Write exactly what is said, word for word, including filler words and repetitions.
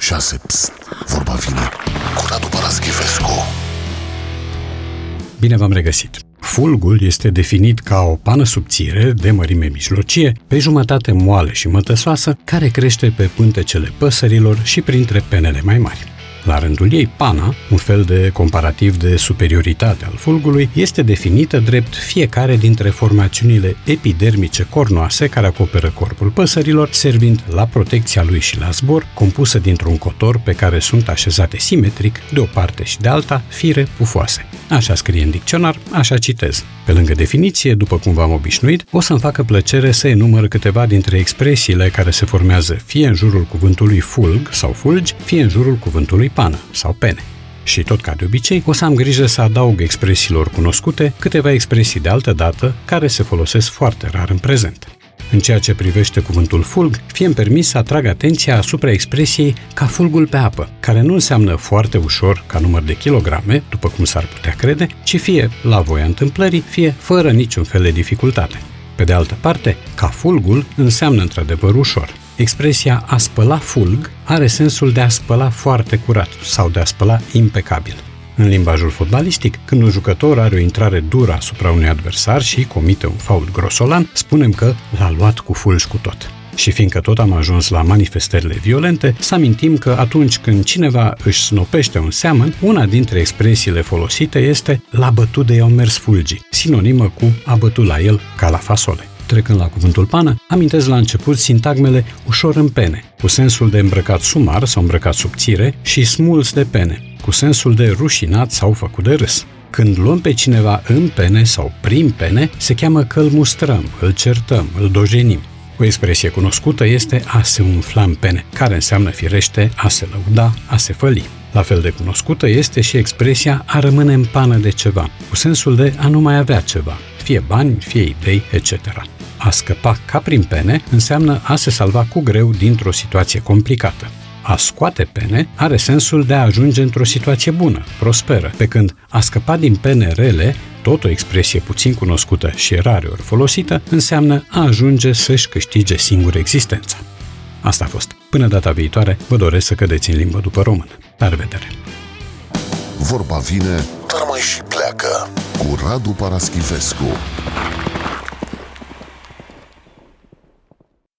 șase. Psst, vorba vine cu Radu Paraschivescu. Bine v-am regăsit! Fulgul este definit ca o pană subțire, de mărime mijlocie, pe jumătate moale și mătăsoasă, care crește pe pântecele păsărilor și printre penele mai mari. La rândul ei, pana, un fel de comparativ de superioritate al fulgului, este definită drept fiecare dintre formațiunile epidermice cornoase care acoperă corpul păsărilor, servind la protecția lui și la zbor, compusă dintr-un cotor pe care sunt așezate simetric, de o parte și de alta, fire pufoase. Așa scrie în dicționar, așa citez. Pe lângă definiție, după cum v-am obișnuit, o să-mi facă plăcere să enumăr câteva dintre expresiile care se formează fie în jurul cuvântului fulg sau fulgi, fie în jurul cuvântului pană sau pene. Și tot ca de obicei, o să am grijă să adaug expresiilor cunoscute câteva expresii de altă dată care se folosesc foarte rar în prezent. În ceea ce privește cuvântul fulg, fie-mi permis să atrag atenția asupra expresiei ca fulgul pe apă, care nu înseamnă foarte ușor ca număr de kilograme, după cum s-ar putea crede, ci fie la voia întâmplării, fie fără niciun fel de dificultate. Pe de altă parte, ca fulgul înseamnă într-adevăr ușor. Expresia a spăla fulg are sensul de a spăla foarte curat sau de a spăla impecabil. În limbajul fotbalistic, când un jucător are o intrare dură asupra unui adversar și comite un fault grosolan, spunem că l-a luat cu fulgi cu tot. Și fiindcă tot am ajuns la manifestările violente, să amintim că atunci când cineva își snopește un seamăn, una dintre expresiile folosite este l-a bătut de i-au mers fulgii, sinonimă cu a bătut la el ca la fasole. Trecând la cuvântul pană, amintesc la început sintagmele ușor în pene, cu sensul de îmbrăcat sumar sau îmbrăcat subțire, și smuls de pene, cu sensul de rușinat sau făcut de râs. Când luăm pe cineva în pene sau prin pene, se cheamă că îl mustrăm, îl certăm, îl dojenim. O expresie cunoscută este a se umfla în pene, care înseamnă firește a se lăuda, a se făli. La fel de cunoscută este și expresia a rămâne în pană de ceva, cu sensul de a nu mai avea ceva, fie bani, fie idei, et cetera. A scăpa ca prin pene înseamnă a se salva cu greu dintr-o situație complicată. A scoate pene are sensul de a ajunge într-o situație bună, prosperă, pe când a scăpa din pene rele, tot o expresie puțin cunoscută și rareori folosită, înseamnă a ajunge să-și câștige singur existența. Asta a fost. Până data viitoare, vă doresc să cădeți în limbă după română. La revedere! Vorba vine, dar mai și pleacă cu Radu Paraschivescu.